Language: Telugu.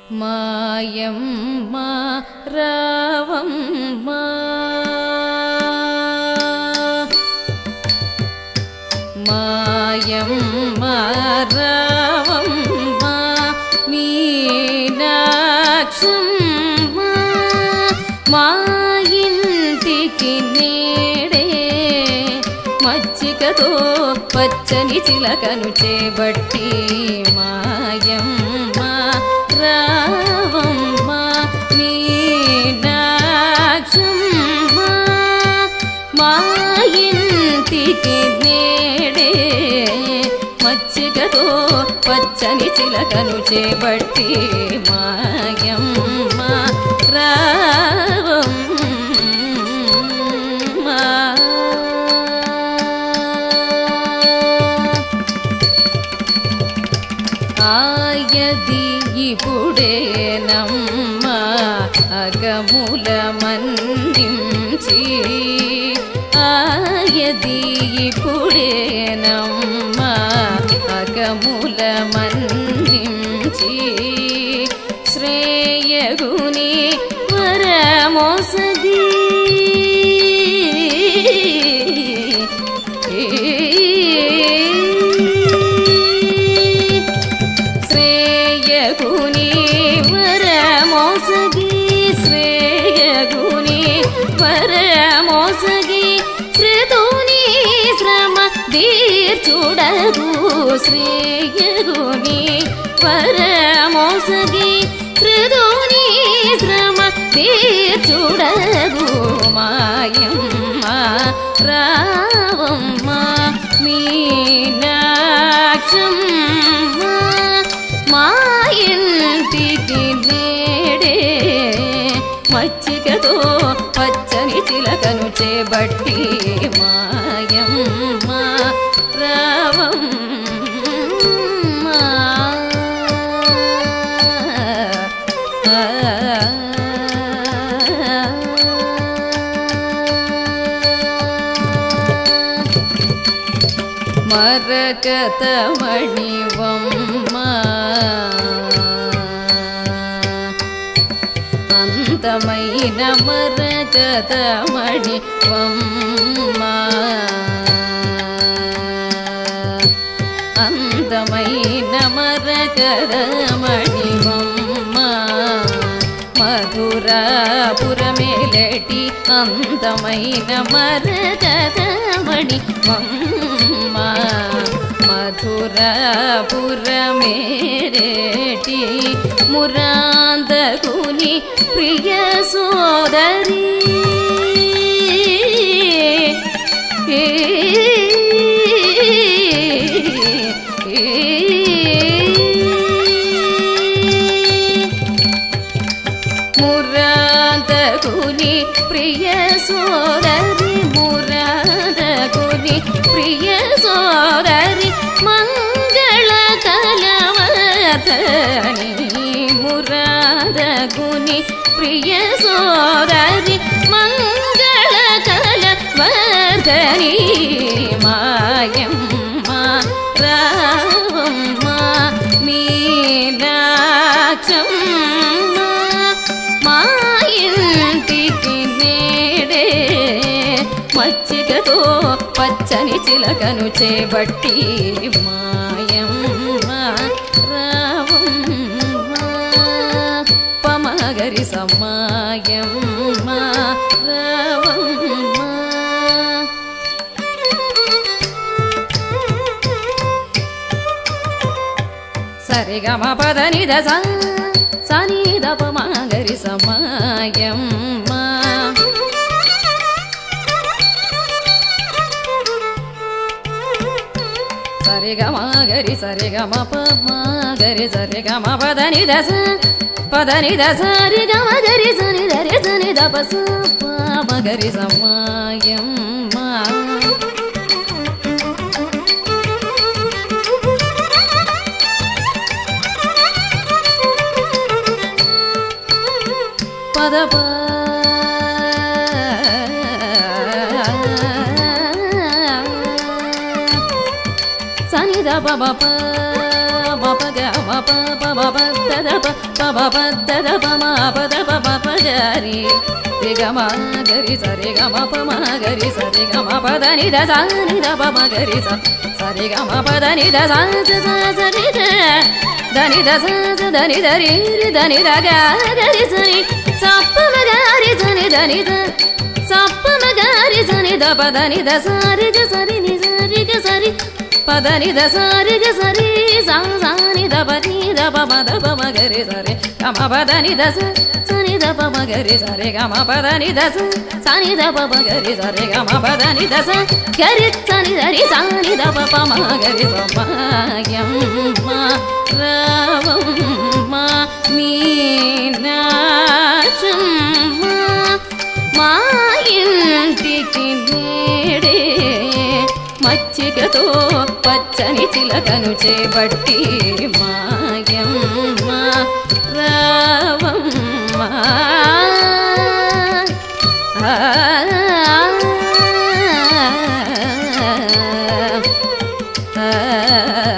మాయమ్మ రావమ్మ మాయమ్మ రావమ్మ మీనాక్షమ్మ మా ఇంటికి నేడే మచ్చికతో పచ్చని చిలకను చేబట్టి మాయమ్మ రావమ్మ మీనాక్షమ్మ మా ఇంటికి నేడే మచ్చికతో పచ్చని చిలకను చేబట్టి మాయమ్మ రావమ్మ ఆయది ఇప్పుడేనమ్మ అగముల మన్నించి ఆయది ఇప్పుడేనమ్మ అగముల మన్నించి శ్రేయగుని వరమోసగి శ్రేయగుని వరమోసగి శ్రీతుని శ్రమ దీర్చుడగు శ్రేయగుని వరమోసగి శ్రీతుని శ్రమ దీర్చుడగు మాయమ్మ రావమ్మ మీనాక్షమ్మ మా ఇంటికి నేడే మచ్చికతో పచ్చని చిలకను చేబట్టి మాయమ్మ రావమ్మ మరకతమణివమ్మ అంతమైన మరకతమణివమ్మ అందమైన మరకతమణివమ్మ మధురాపురమేలటి అందమైన మరకతమణివమ్మ మధురాపురమేరేటి మురాందకుని ప్రియ సోదరి మురాందకుని ప్రియ సోదరి మురాందకుని ప్రియ సోదరి మంగళ కలవతని మురాదగుని ప్రియ సోదరి మంగళ కలవతని మాయమ్మ రావమ్మ మీనాక్షమ్మ మా ఇంటికి నేడే మచ్చికతో పచ్చని చిలకను చేబట్టి మాయమ్మ రావమ్మ పమగరి సమాయమ్మ రావమ్మ సరిగమ పదని దశ సని దపమగరి సమాయమ్మ సరిగమగరి సరిగమ పమగరి సరిగమ పదని దశ రిగమగరి సని దరి సని దపస పమగరి సమాయమ్మ పదప సని దప గరి సరి గమ పమ గరి సరి గమ పదని దస ని ద పమ గరి సరి గమ పదని దస సరి దని దస దని దరి దని ద గరి సరి సప్ప మగరి సని దని ద సప్ప మగరి సని ద పదని దస రి గ సరి ని సరి గ సరి పదని దస రి గ సరి సా సా ని ద పని ద పమ ద పమ గరి సరి గమ పదని దస సని ద పమ గరి సరి గమ పదని దస సని ద పమ గరి సరి గమ పదని దస గరి సని దరి సని ద పమ గరి సమయమ్మ రవమ్మ మీనాక్షమ్మ మా ఇంటికి నేడే మచ్చికతో పచ్చని చిలకను చేపట్టి మాయమ్మ రవమ్మ ఆ